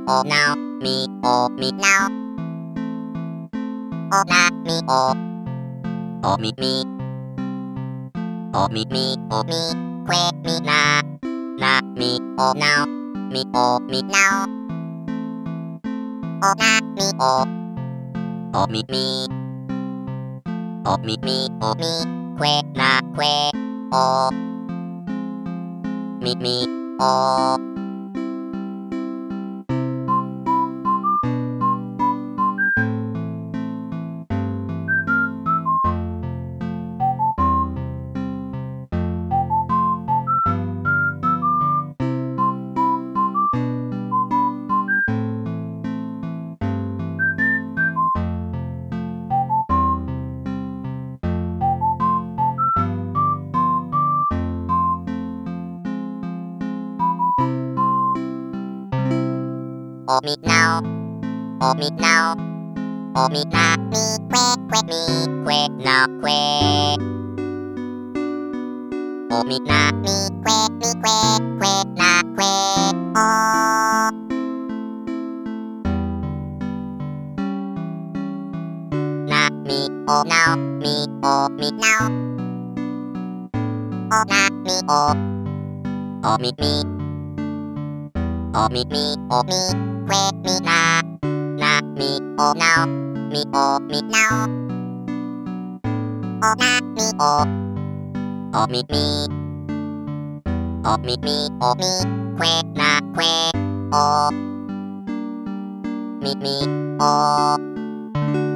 おなみおみなおなみおみみおみみおみくえみななみおなみおみなおなみおみみおみみおみくえなくえおみみおおみなおおみなおおみなみくえくえみくえなくえおみなみくえみくえくえなくえおなみおなみおみなおなみおみみおみみおみくえみななみおなみおみなおなみおみみおみみおみくえなくえおみみお